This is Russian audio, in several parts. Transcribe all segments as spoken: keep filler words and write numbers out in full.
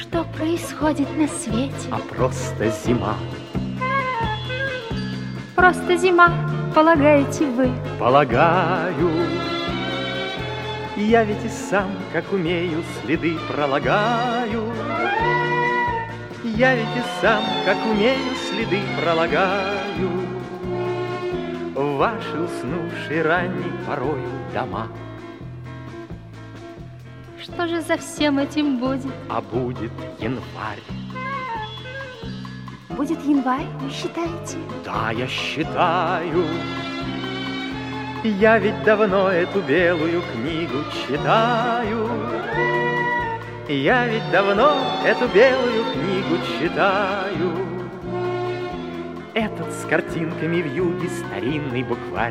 Что происходит на свете? А просто зима. Просто зима, полагаете вы? Полагаю. Я ведь и сам, как умею, следы пролагаю. Я ведь и сам, как умею, следы пролагаю в ваши уснувшие ранней порою дома. Что же за всем этим будет? А будет январь. Будет январь, вы считаете? Да, я считаю. Я ведь давно эту белую книгу читаю. Я ведь давно эту белую книгу читаю. Этот с картинками в юге старинный букварь.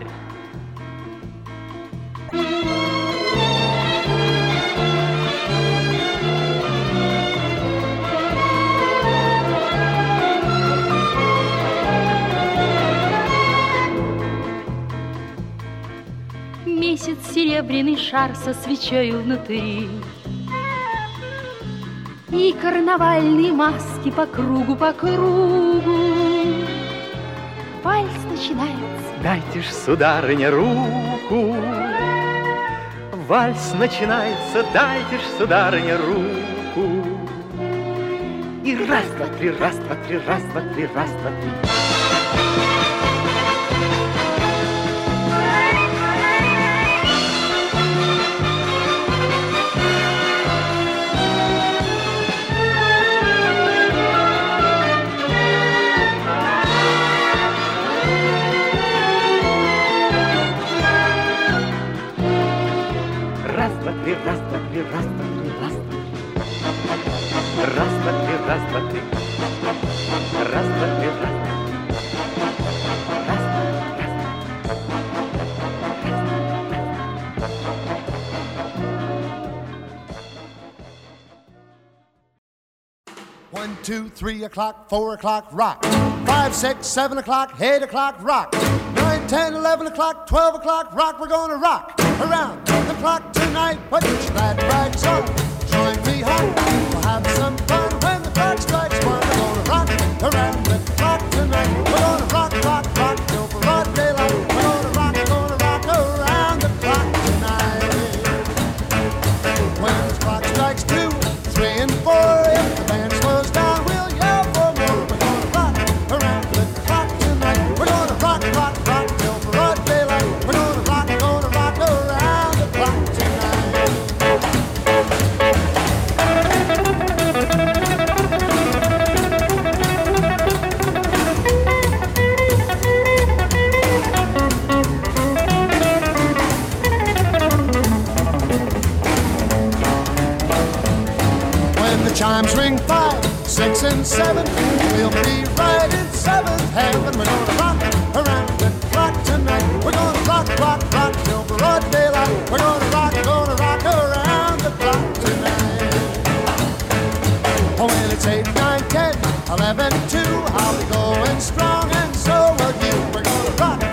Месяц серебряный шар со свечою внутри, и карнавальные маски по кругу, по кругу. Вальс начинается. Дайте ж, сударыня, руку. Вальс начинается, дайте ж, сударыня, руку. И раз, два, три, раз, два, три, раз, два, три, раз, два, три. Раз, два, три, раз, два, три, раз, два, три, раз, два, три. Раз, два, три, раз, два, три. Раз, два, три, раз, два, три. Раз, два, One, two, three o'clock, four o'clock, rock. Five, six, seven o'clock, eight o'clock, rock. Nine, ten, eleven o'clock, twelve o'clock, rock. We're gonna rock around the clock tonight. Put your glad rags on, join me home. We'll have some fun when the clock strikes one. We're gonna rock around the clock tonight. We're gonna rock, rock, rock till broad daylight. We're gonna rock, gonna rock around the clock tonight. When the clock strikes two, three, and four, if the band slows down, we'll yell for more. We're gonna rock around the clock tonight. We're gonna rock, rock, rock till broad daylight. We're gonna rock, gonna rock around the clock tonight. When the chimes ring five, six, and seven, we'll be right in seventh heaven. We're gonna rock around the clock tonight. We're gonna rock, rock, rock till broad daylight. We're gonna rock, gonna rock around the clock tonight. Oh, when it's eight, nine, ten, eleven, two, I'll be going strong, and so will you. We're gonna rock